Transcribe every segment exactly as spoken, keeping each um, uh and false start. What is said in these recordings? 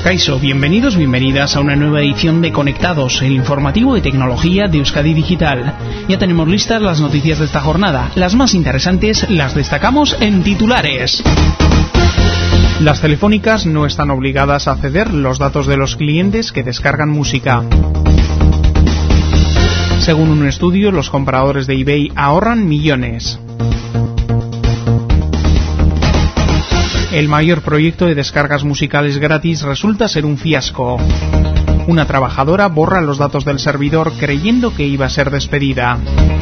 Kaixo, bienvenidos, bienvenidas a una nueva edición de Conectados, el informativo de tecnología de Euskadi Digital. Ya tenemos listas las noticias de esta jornada. Las más interesantes las destacamos en titulares. Las telefónicas no están obligadas a ceder los datos de los clientes que descargan música. Según un estudio, los compradores de eBay ahorran millones. El mayor proyecto de descargas musicales gratis resulta ser un fiasco. Una trabajadora borra los datos del servidor creyendo que iba a ser despedida.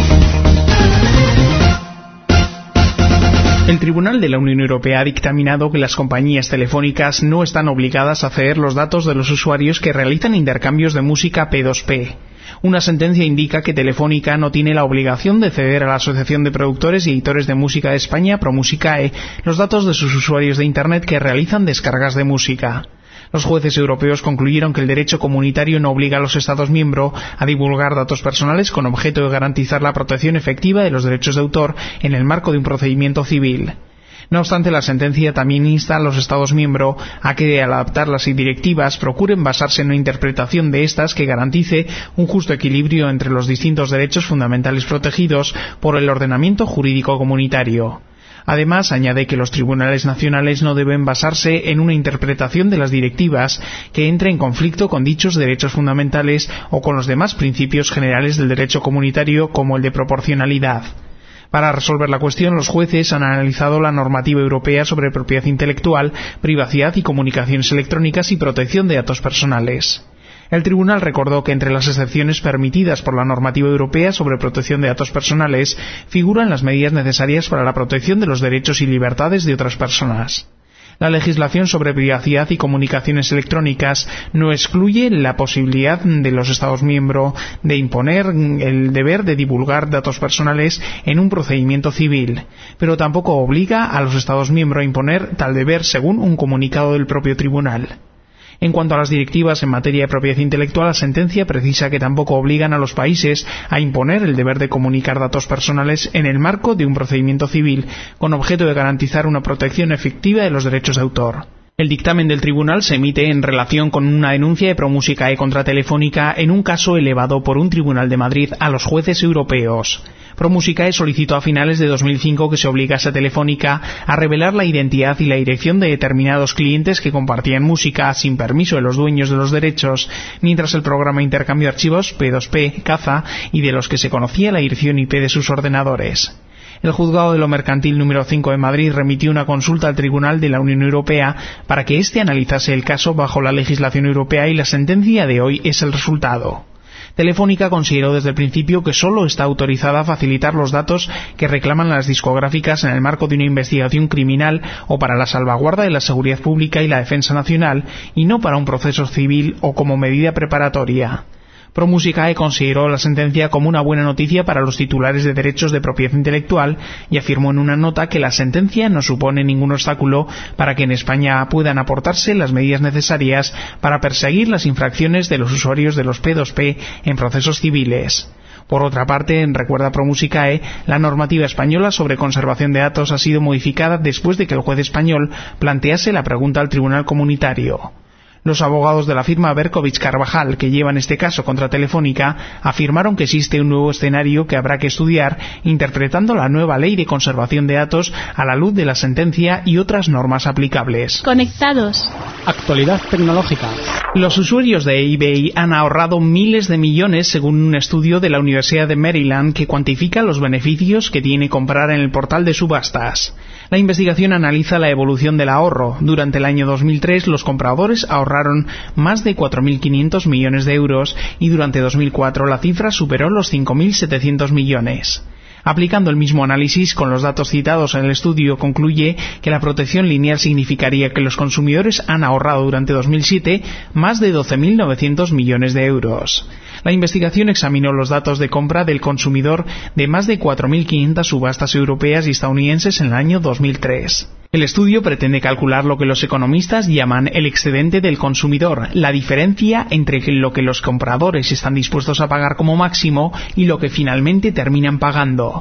El Tribunal de la Unión Europea ha dictaminado que las compañías telefónicas no están obligadas a ceder los datos de los usuarios que realizan intercambios de música P dos P. Una sentencia indica que Telefónica no tiene la obligación de ceder a la Asociación de Productores y Editores de Música de España, ProMusicae, los datos de sus usuarios de Internet que realizan descargas de música. Los jueces europeos concluyeron que el derecho comunitario no obliga a los Estados miembros a divulgar datos personales con objeto de garantizar la protección efectiva de los derechos de autor en el marco de un procedimiento civil. No obstante, la sentencia también insta a los Estados miembros a que, al adaptar las directivas, procuren basarse en una interpretación de estas que garantice un justo equilibrio entre los distintos derechos fundamentales protegidos por el ordenamiento jurídico comunitario. Además, añade que los tribunales nacionales no deben basarse en una interpretación de las directivas que entre en conflicto con dichos derechos fundamentales o con los demás principios generales del derecho comunitario, como el de proporcionalidad. Para resolver la cuestión, los jueces han analizado la normativa europea sobre propiedad intelectual, privacidad y comunicaciones electrónicas y protección de datos personales. El tribunal recordó que entre las excepciones permitidas por la normativa europea sobre protección de datos personales figuran las medidas necesarias para la protección de los derechos y libertades de otras personas. La legislación sobre privacidad y comunicaciones electrónicas no excluye la posibilidad de los Estados miembros de imponer el deber de divulgar datos personales en un procedimiento civil, pero tampoco obliga a los Estados miembros a imponer tal deber según un comunicado del propio tribunal. En cuanto a las directivas en materia de propiedad intelectual, la sentencia precisa que tampoco obligan a los países a imponer el deber de comunicar datos personales en el marco de un procedimiento civil, con objeto de garantizar una protección efectiva de los derechos de autor. El dictamen del tribunal se emite en relación con una denuncia de ProMusicae contra Telefónica en un caso elevado por un tribunal de Madrid a los jueces europeos. ProMusicae solicitó a finales de dos mil cinco que se obligase a Telefónica a revelar la identidad y la dirección de determinados clientes que compartían música sin permiso de los dueños de los derechos, mientras el programa de intercambio de archivos P dos P caza y de los que se conocía la dirección I P de sus ordenadores. El Juzgado de lo Mercantil número cinco de Madrid remitió una consulta al Tribunal de la Unión Europea para que éste analizase el caso bajo la legislación europea y la sentencia de hoy es el resultado. Telefónica consideró desde el principio que solo está autorizada a facilitar los datos que reclaman las discográficas en el marco de una investigación criminal o para la salvaguarda de la seguridad pública y la defensa nacional y no para un proceso civil o como medida preparatoria. ProMusicae consideró la sentencia como una buena noticia para los titulares de derechos de propiedad intelectual y afirmó en una nota que la sentencia no supone ningún obstáculo para que en España puedan aportarse las medidas necesarias para perseguir las infracciones de los usuarios de los P dos P en procesos civiles. Por otra parte, recuerda ProMusicae, la normativa española sobre conservación de datos ha sido modificada después de que el juez español plantease la pregunta al Tribunal Comunitario. Los abogados de la firma Berkovich Carvajal, que llevan este caso contra Telefónica, afirmaron que existe un nuevo escenario que habrá que estudiar, interpretando la nueva ley de conservación de datos a la luz de la sentencia y otras normas aplicables. Conectados. Actualidad tecnológica. Los usuarios de eBay han ahorrado miles de millones según un estudio de la Universidad de Maryland que cuantifica los beneficios que tiene comprar en el portal de subastas. La investigación analiza la evolución del ahorro. Durante el año dos mil tres, los compradores ahorraron más de cuatro mil quinientos millones de euros y durante dos mil cuatro la cifra superó los cinco mil setecientos millones. Aplicando el mismo análisis con los datos citados en el estudio, concluye que la protección lineal significaría que los consumidores han ahorrado durante dos mil siete más de doce mil novecientos millones de euros. La investigación examinó los datos de compra del consumidor de más de cuatro mil quinientas subastas europeas y estadounidenses en el año dos mil tres. El estudio pretende calcular lo que los economistas llaman el excedente del consumidor, la diferencia entre lo que los compradores están dispuestos a pagar como máximo y lo que finalmente terminan pagando.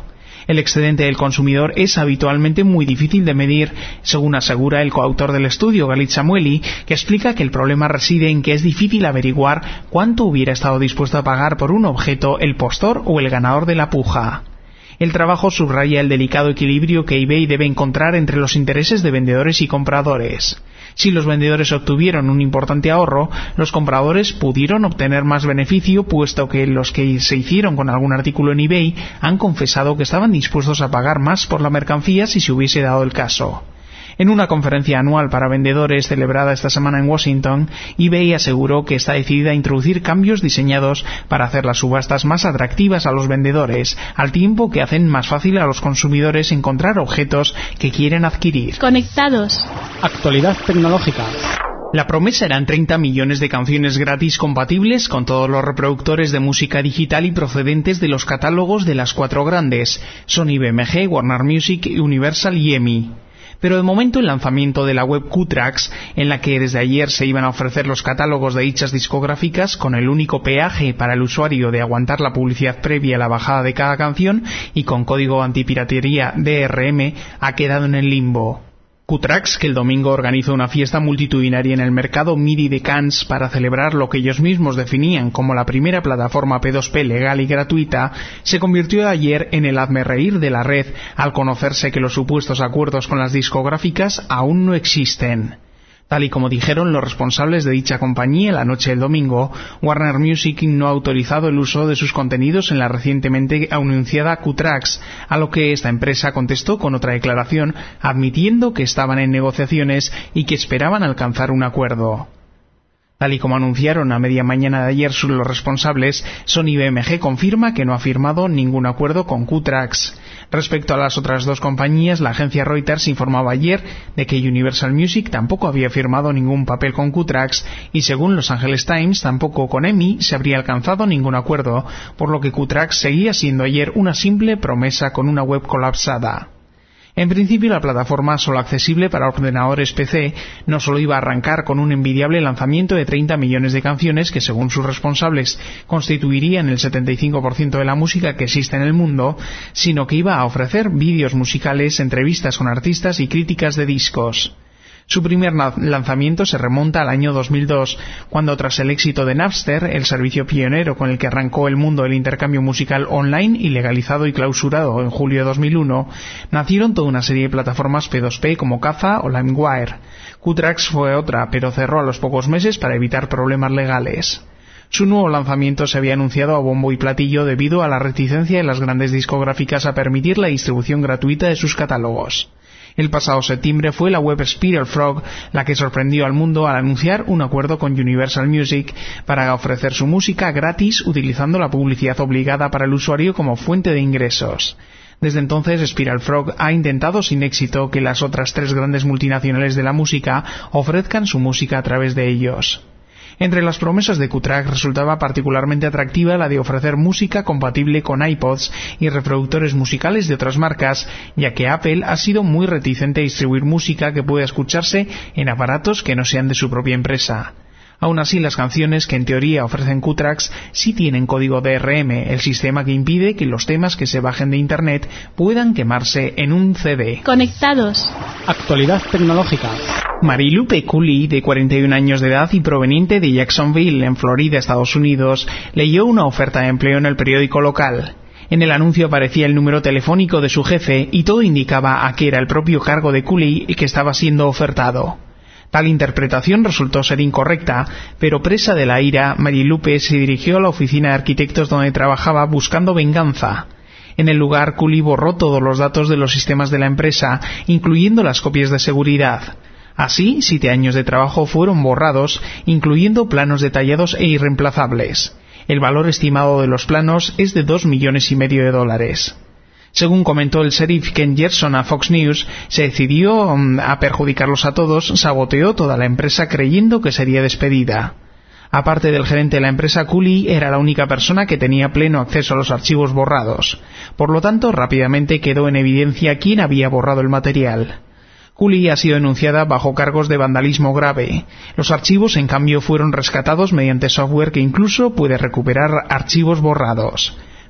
El excedente del consumidor es habitualmente muy difícil de medir, según asegura el coautor del estudio, Galit Samueli, que explica que el problema reside en que es difícil averiguar cuánto hubiera estado dispuesto a pagar por un objeto el postor o el ganador de la puja. El trabajo subraya el delicado equilibrio que eBay debe encontrar entre los intereses de vendedores y compradores. Si los vendedores obtuvieron un importante ahorro, los compradores pudieron obtener más beneficio, puesto que los que se hicieron con algún artículo en eBay han confesado que estaban dispuestos a pagar más por la mercancía si se hubiese dado el caso. En una conferencia anual para vendedores celebrada esta semana en Washington, eBay aseguró que está decidida a introducir cambios diseñados para hacer las subastas más atractivas a los vendedores, al tiempo que hacen más fácil a los consumidores encontrar objetos que quieren adquirir. Conectados. Actualidad tecnológica. La promesa eran treinta millones de canciones gratis compatibles con todos los reproductores de música digital y procedentes de los catálogos de las cuatro grandes, Sony, B M G, Warner Music, Universal y EMI. Pero de momento el lanzamiento de la web Qtrax, en la que desde ayer se iban a ofrecer los catálogos de dichas discográficas con el único peaje para el usuario de aguantar la publicidad previa a la bajada de cada canción y con código antipiratería D R M, ha quedado en el limbo. Qtrax, que el domingo organizó una fiesta multitudinaria en el mercado MIDI de Cannes para celebrar lo que ellos mismos definían como la primera plataforma P dos P legal y gratuita, se convirtió ayer en el hazmerreír de la red al conocerse que los supuestos acuerdos con las discográficas aún no existen. Tal y como dijeron los responsables de dicha compañía la noche del domingo, Warner Music no ha autorizado el uso de sus contenidos en la recientemente anunciada Qtrax, a lo que esta empresa contestó con otra declaración admitiendo que estaban en negociaciones y que esperaban alcanzar un acuerdo. Tal y como anunciaron a media mañana de ayer los responsables, Sony B M G confirma que no ha firmado ningún acuerdo con Qtrax. Respecto a las otras dos compañías, la agencia Reuters informaba ayer de que Universal Music tampoco había firmado ningún papel con Qtrax y según Los Angeles Times tampoco con EMI se habría alcanzado ningún acuerdo, por lo que Qtrax seguía siendo ayer una simple promesa con una web colapsada. En principio, la plataforma, solo accesible para ordenadores P C, no solo iba a arrancar con un envidiable lanzamiento de treinta millones de canciones que, según sus responsables, constituirían el setenta y cinco por ciento de la música que existe en el mundo, sino que iba a ofrecer vídeos musicales, entrevistas con artistas y críticas de discos. Su primer lanzamiento se remonta al año dos mil dos, cuando tras el éxito de Napster, el servicio pionero con el que arrancó el mundo del intercambio musical online y legalizado y clausurado en julio de dos mil uno, nacieron toda una serie de plataformas P dos P como Kazaa o LimeWire. Qtrax fue otra, pero cerró a los pocos meses para evitar problemas legales. Su nuevo lanzamiento se había anunciado a bombo y platillo debido a la reticencia de las grandes discográficas a permitir la distribución gratuita de sus catálogos. El pasado septiembre fue la web Spiral Frog la que sorprendió al mundo al anunciar un acuerdo con Universal Music para ofrecer su música gratis utilizando la publicidad obligada para el usuario como fuente de ingresos. Desde entonces, Spiral Frog ha intentado sin éxito que las otras tres grandes multinacionales de la música ofrezcan su música a través de ellos. Entre las promesas de Qtrax resultaba particularmente atractiva la de ofrecer música compatible con iPods y reproductores musicales de otras marcas, ya que Apple ha sido muy reticente a distribuir música que pueda escucharse en aparatos que no sean de su propia empresa. Aún así, las canciones que en teoría ofrecen Qtrax sí tienen código D R M, el sistema que impide que los temas que se bajen de Internet puedan quemarse en un C D. Conectados. Actualidad tecnológica. Marilupe Cooley, de cuarenta y un años de edad y proveniente de Jacksonville, en Florida, Estados Unidos, leyó una oferta de empleo en el periódico local. En el anuncio aparecía el número telefónico de su jefe y todo indicaba a que era el propio cargo de Cooley que estaba siendo ofertado. Tal interpretación resultó ser incorrecta, pero presa de la ira, Marilupe se dirigió a la oficina de arquitectos donde trabajaba buscando venganza. En el lugar, Cooley borró todos los datos de los sistemas de la empresa, incluyendo las copias de seguridad. Así, siete años de trabajo fueron borrados, incluyendo planos detallados e irreemplazables. El valor estimado de los planos es de dos millones y medio de dólares. Según comentó el sheriff Ken Gerson a Fox News, se decidió um, a perjudicarlos a todos, saboteó toda la empresa creyendo que sería despedida. Aparte del gerente de la empresa, Cooley era la única persona que tenía pleno acceso a los archivos borrados. Por lo tanto, rápidamente quedó en evidencia quién había borrado el material. Cooley ha sido denunciada bajo cargos de vandalismo grave. Los archivos, en cambio, fueron rescatados mediante software que incluso puede recuperar archivos borrados.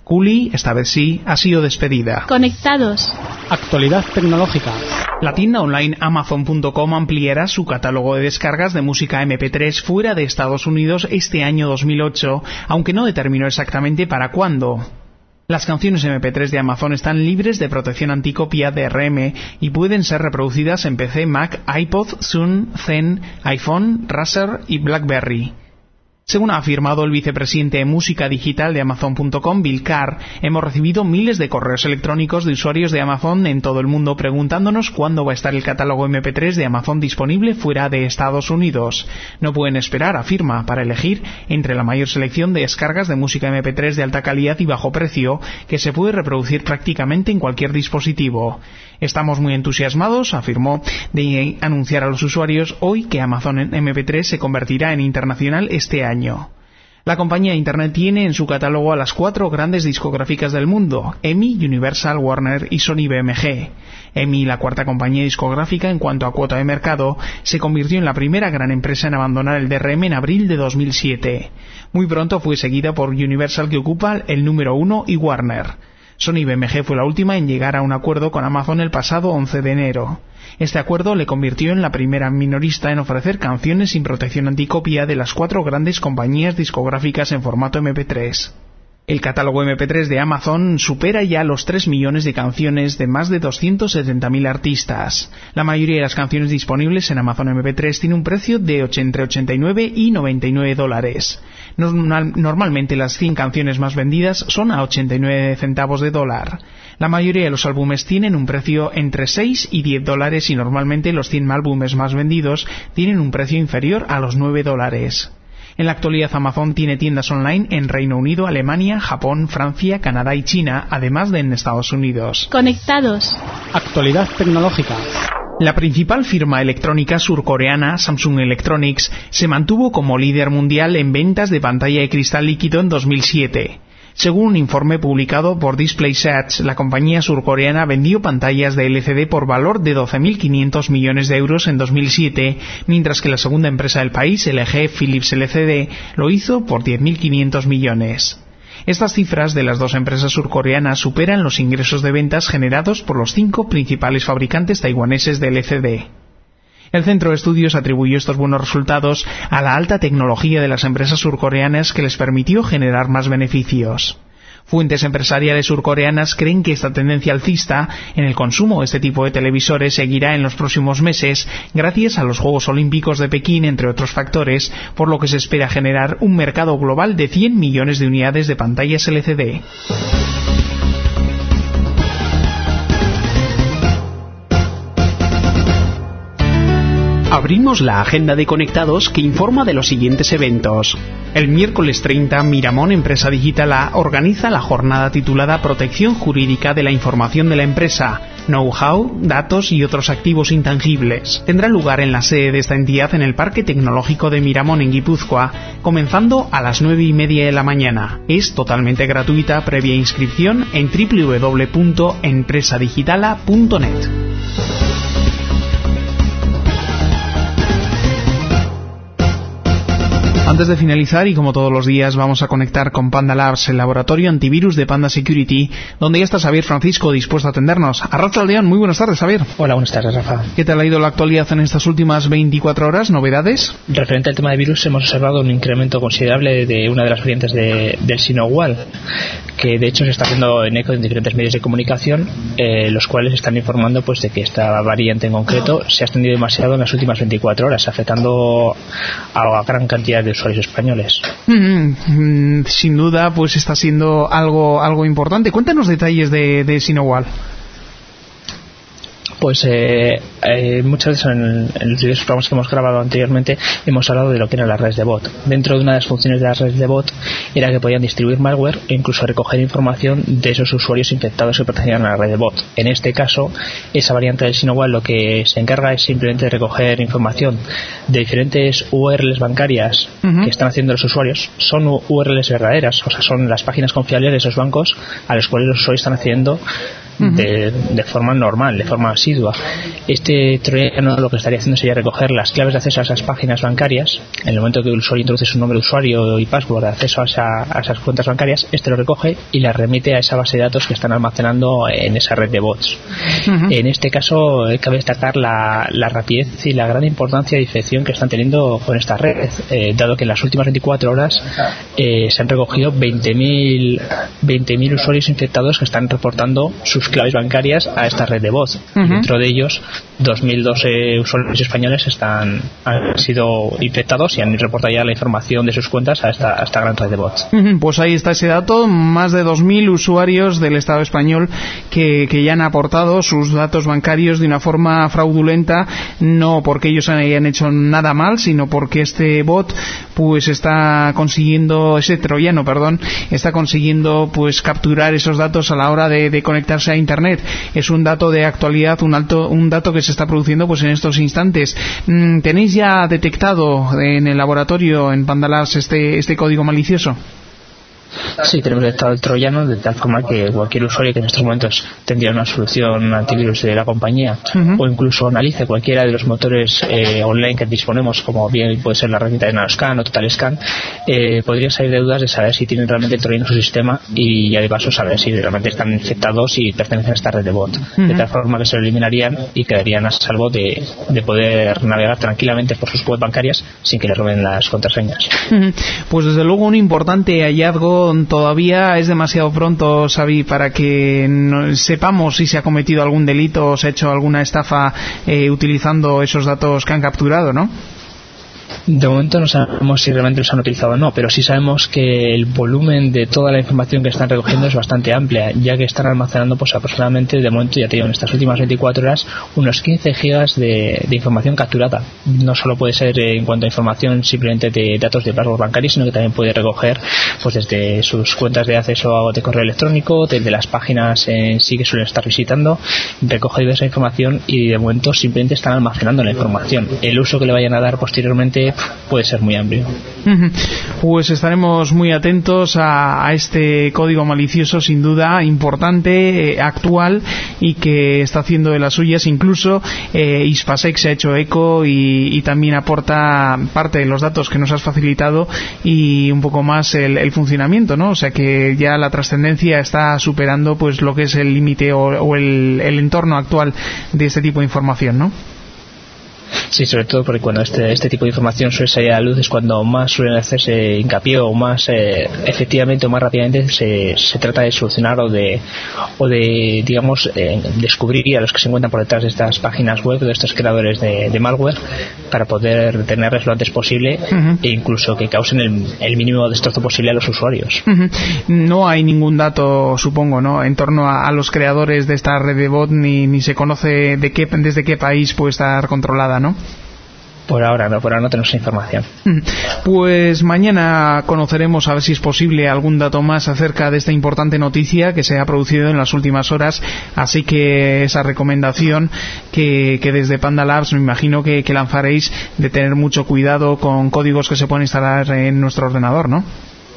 Culi, esta vez sí, ha sido despedida. Conectados. Actualidad tecnológica. La tienda online Amazon punto com ampliará su catálogo de descargas de música eme pe tres fuera de Estados Unidos este año dos mil ocho, aunque no determinó exactamente para cuándo. Las canciones eme pe tres de Amazon están libres de protección anticopia D R M y pueden ser reproducidas en P C, Mac, iPod, Zune, Zen, iPhone, Razer y BlackBerry. Según ha afirmado el vicepresidente de música digital de Amazon punto com, Bill Carr, hemos recibido miles de correos electrónicos de usuarios de Amazon en todo el mundo preguntándonos cuándo va a estar el catálogo eme pe tres de Amazon disponible fuera de Estados Unidos. No pueden esperar, afirma, para elegir entre la mayor selección de descargas de música eme pe tres de alta calidad y bajo precio que se puede reproducir prácticamente en cualquier dispositivo. Estamos muy entusiasmados, afirmó, de anunciar a los usuarios hoy que Amazon eme pe tres se convertirá en internacional este año. La compañía de Internet tiene en su catálogo a las cuatro grandes discográficas del mundo, E M I, Universal, Warner y Sony B M G. E M I, la cuarta compañía discográfica en cuanto a cuota de mercado, se convirtió en la primera gran empresa en abandonar el D R M en abril de dos mil siete. Muy pronto fue seguida por Universal, que ocupa el número uno, y Warner. Sony B M G fue la última en llegar a un acuerdo con Amazon el pasado once de enero. Este acuerdo le convirtió en la primera minorista en ofrecer canciones sin protección anticopia de las cuatro grandes compañías discográficas en formato eme pe tres. El catálogo eme pe tres de Amazon supera ya los tres millones de canciones de más de doscientos setenta mil artistas. La mayoría de las canciones disponibles en Amazon eme pe tres tiene un precio de entre ochenta y nueve y noventa y nueve dólares. Normal, normalmente las cien canciones más vendidas son a ochenta y nueve centavos de dólar. La mayoría de los álbumes tienen un precio entre seis y diez dólares y normalmente los cien álbumes más vendidos tienen un precio inferior a los nueve dólares. En la actualidad Amazon tiene tiendas online en Reino Unido, Alemania, Japón, Francia, Canadá y China, además de en Estados Unidos. Conectados. Actualidad tecnológica. La principal firma electrónica surcoreana, Samsung Electronics, se mantuvo como líder mundial en ventas de pantalla de cristal líquido en dos mil siete. Según un informe publicado por DisplaySearch, la compañía surcoreana vendió pantallas de ele ce de por valor de doce mil quinientos millones de euros en dos mil siete, mientras que la segunda empresa del país, L G Philips L C D, lo hizo por diez mil quinientos millones. Estas cifras de las dos empresas surcoreanas superan los ingresos de ventas generados por los cinco principales fabricantes taiwaneses de ele ce de. El centro de estudios atribuyó estos buenos resultados a la alta tecnología de las empresas surcoreanas que les permitió generar más beneficios. Fuentes empresariales surcoreanas creen que esta tendencia alcista en el consumo de este tipo de televisores seguirá en los próximos meses gracias a los Juegos Olímpicos de Pekín, entre otros factores, por lo que se espera generar un mercado global de cien millones de unidades de pantallas ele ce de. Abrimos la agenda de Conectados que informa de los siguientes eventos. El miércoles treinta, Miramón Empresa Digital A organiza la jornada titulada Protección Jurídica de la Información de la Empresa, Know-how, Datos y otros activos intangibles. Tendrá lugar en la sede de esta entidad en el Parque Tecnológico de Miramón, en Guipúzcoa, comenzando a las nueve y media de la mañana. Es totalmente gratuita, previa inscripción en doble u doble u doble u punto empresa digitala punto net. Antes de finalizar, y como todos los días, vamos a conectar con Panda Labs, el laboratorio antivirus de Panda Security, donde ya está Xavier Francisco dispuesto a atendernos. Arrachaldeón, muy buenas tardes, Xavier. Hola, buenas tardes, Rafa. ¿Qué tal ha ido la actualidad en estas últimas veinticuatro horas? ¿Novedades? Referente al tema de virus, hemos observado un incremento considerable de una de las variantes de, del Sinowal, que de hecho se está haciendo en eco en diferentes medios de comunicación, eh, los cuales están informando pues de que esta variante en concreto se ha extendido demasiado en las últimas veinticuatro horas, afectando a gran cantidad de usuarios españoles. Mm, mm, sin duda, pues está siendo algo algo importante. Cuéntanos detalles de, de Sinowal. Pues eh, eh, muchas veces en, en los diversos programas que hemos grabado anteriormente hemos hablado de lo que eran las redes de bot. Dentro de una de las funciones de las redes de bot era que podían distribuir malware e incluso recoger información de esos usuarios infectados que pertenecían a la red de bot. En este caso, esa variante del Sinowal lo que se encarga es simplemente de recoger información de diferentes U R Ls bancarias uh-huh. que están haciendo los usuarios. Son U R Ls verdaderas, o sea, son las páginas confiables de esos bancos a los cuales los usuarios están accediendo uh-huh. de, de forma normal, de forma asidua. Este troyano lo que estaría haciendo sería recoger las claves de acceso a esas páginas bancarias. En el momento que el usuario introduce su nombre de usuario y password de acceso a, esa, a esas cuentas bancarias, este lo recoge y las remite a esa base de datos que están almacenando en esa red de bots. Uh-huh. En este caso eh, cabe destacar la, la rapidez y la gran importancia de diferenciación que están teniendo con esta red, eh, dado que en las últimas veinticuatro horas eh, se han recogido veinte mil usuarios infectados que están reportando sus claves bancarias a esta red de bots. Uh-huh. Dentro de ellos, dos mil doce usuarios españoles están han sido infectados y han reportado ya la información de sus cuentas a esta, a esta gran red de bots. Uh-huh. Pues ahí está ese dato, más de dos mil usuarios del Estado español que, que ya han aportado sus datos bancarios de una forma fraudulenta, no porque ellos hayan hecho nada mal, sino porque este bot pues está consiguiendo, ese troyano, perdón, está consiguiendo pues capturar esos datos a la hora de, de conectarse a Internet. Es un dato de actualidad, un alto, un dato que se está produciendo pues en estos instantes. ¿Tenéis ya detectado en el laboratorio, en Pandalabs, este, este código malicioso? Sí, tenemos detectado el troyano de tal forma que cualquier usuario que en estos momentos tendría una solución antivirus de la compañía, uh-huh. o incluso analice cualquiera de los motores eh, online que disponemos, como bien puede ser la herramienta de Nanoscan o TotalScan, eh, podría salir de dudas de saber si tienen realmente el troyano en su sistema y ya de paso saber si realmente están infectados y pertenecen a esta red de bot, uh-huh. de tal forma que se lo eliminarían y quedarían a salvo de, de poder navegar tranquilamente por sus web bancarias sin que les roben las contraseñas. Uh-huh. Pues desde luego un importante hallazgo. Todavía es demasiado pronto, Xavi, para que no, sepamos si se ha cometido algún delito o se ha hecho alguna estafa eh, utilizando esos datos que han capturado, ¿no? De momento no sabemos si realmente los han utilizado o no, pero sí sabemos que el volumen de toda la información que están recogiendo es bastante amplia, ya que están almacenando pues aproximadamente, de momento ya te digo, en estas últimas veinticuatro horas, unos quince gigas de, de información capturada. No solo puede ser eh, en cuanto a información simplemente de datos de password bancario, sino que también puede recoger pues desde sus cuentas de acceso de correo electrónico, desde las páginas en sí que suelen estar visitando, recoge diversa información y de momento simplemente están almacenando la información. El uso que le vayan a dar posteriormente puede ser muy amplio. Pues estaremos muy atentos a, a este código malicioso, sin duda importante, eh, actual, y que está haciendo de las suyas. Incluso eh, Ispasec se ha hecho eco y, y también aporta parte de los datos que nos has facilitado y un poco más el, el funcionamiento, ¿no? O sea que ya la trascendencia está superando pues lo que es el límite o, o el, el entorno actual de este tipo de información, ¿no? Sí, sobre todo porque cuando este, este tipo de información suele salir a la luz es cuando más suelen hacerse hincapié o más eh, efectivamente o más rápidamente se, se trata de solucionar o de, o de digamos, eh, descubrir a los que se encuentran por detrás de estas páginas web, de estos creadores de, de malware, para poder detenerles lo antes posible, uh-huh. e incluso que causen el, el mínimo destrozo posible a los usuarios. Uh-huh. No hay ningún dato, supongo, ¿no?, en torno a, a los creadores de esta red de bot, ni, ni se conoce de qué, desde qué país puede estar controlada, ¿no? Por ahora no, por ahora no tenemos información. Pues mañana conoceremos, a ver si es posible, algún dato más acerca de esta importante noticia que se ha producido en las últimas horas, así que esa recomendación que, que desde Pandalabs me imagino que, que lanzaréis, de tener mucho cuidado con códigos que se pueden instalar en nuestro ordenador, ¿no?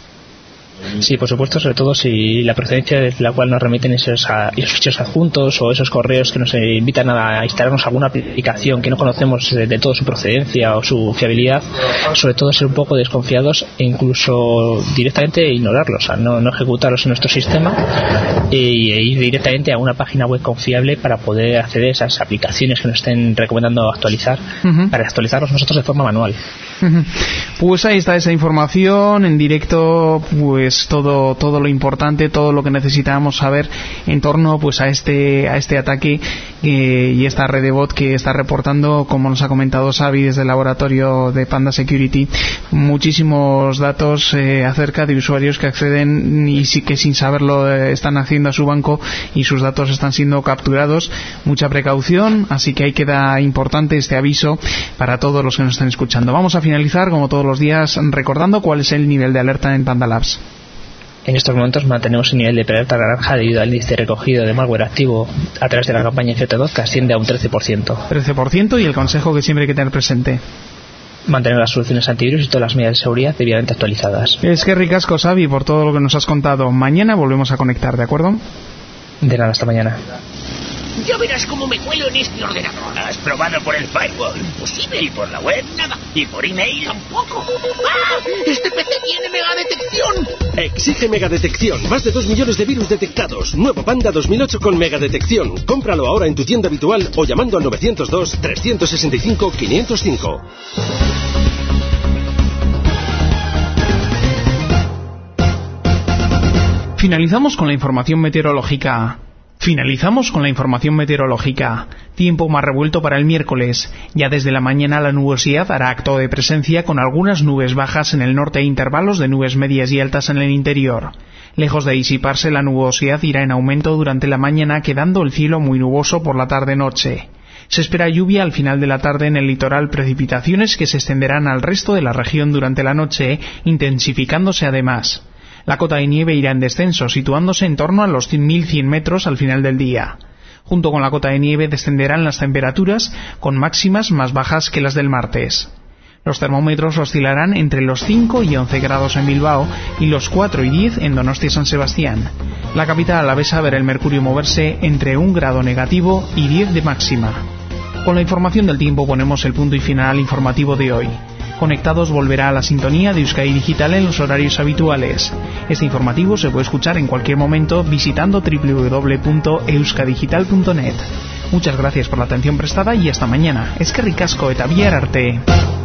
Sí, por supuesto, sobre todo si la procedencia de la cual nos remiten esos, a, esos ficheros adjuntos o esos correos que nos invitan a instalarnos alguna aplicación que no conocemos de, de toda su procedencia o su fiabilidad, sobre todo ser un poco desconfiados e incluso directamente ignorarlos, o sea, no, no ejecutarlos en nuestro sistema e, e ir directamente a una página web confiable para poder acceder a esas aplicaciones que nos estén recomendando actualizar, uh-huh. para actualizarlos nosotros de forma manual. Uh-huh. Pues ahí está esa información en directo, pues todo todo lo importante, todo lo que necesitamos saber en torno pues a este a este ataque eh, y esta red de bot que está reportando, como nos ha comentado Xavi desde el laboratorio de Panda Security, muchísimos datos eh, acerca de usuarios que acceden y sí que sin saberlo eh, están accediendo a su banco y sus datos están siendo capturados. Mucha precaución, así que ahí queda importante este aviso para todos los que nos están escuchando. Vamos a finalizar, como todos los días, recordando cuál es el nivel de alerta en Pandalabs. En estos momentos mantenemos el nivel de alerta naranja debido al índice recogido de malware activo a través de la campaña Infecta dos, que asciende a un trece por ciento. trece por ciento, y el consejo que siempre hay que tener presente: mantener las soluciones antivirus y todas las medidas de seguridad debidamente actualizadas. Es que ricasco, Xavi, por todo lo que nos has contado. Mañana volvemos a conectar, ¿de acuerdo? De nada, hasta mañana. Ya verás cómo me cuelo en este ordenador. ¿Has probado por el firewall? Imposible. ¿Y por la web? Nada. ¿Y por email? Tampoco. ¡Ah! ¡Este P C tiene megadetección! Exige megadetección. Más de dos millones de virus detectados. Nuevo Panda dos mil ocho con megadetección. Cómpralo ahora en tu tienda habitual o llamando al nueve cero dos, tres seis cinco, cinco cero cinco. Finalizamos con la información meteorológica. Finalizamos con la información meteorológica. Tiempo más revuelto para el miércoles. Ya desde la mañana la nubosidad hará acto de presencia con algunas nubes bajas en el norte e intervalos de nubes medias y altas en el interior. Lejos de disiparse, la nubosidad irá en aumento durante la mañana, quedando el cielo muy nuboso por la tarde-noche. Se espera lluvia al final de la tarde en el litoral, precipitaciones que se extenderán al resto de la región durante la noche, intensificándose además. La cota de nieve irá en descenso, situándose en torno a los mil cien metros al final del día. Junto con la cota de nieve descenderán las temperaturas, con máximas más bajas que las del martes. Los termómetros oscilarán entre los cinco y once grados en Bilbao y los cuatro y diez en Donostia San Sebastián. La capital alavesa verá el mercurio moverse entre un grado negativo y diez de máxima. Con la información del tiempo ponemos el punto y final al informativo de hoy. Conectados volverá a la sintonía de Euskadi Digital en los horarios habituales. Este informativo se puede escuchar en cualquier momento visitando doble u doble u doble u punto euskadigital punto net. Muchas gracias por la atención prestada y hasta mañana. Eskerrik asko eta bihar arte.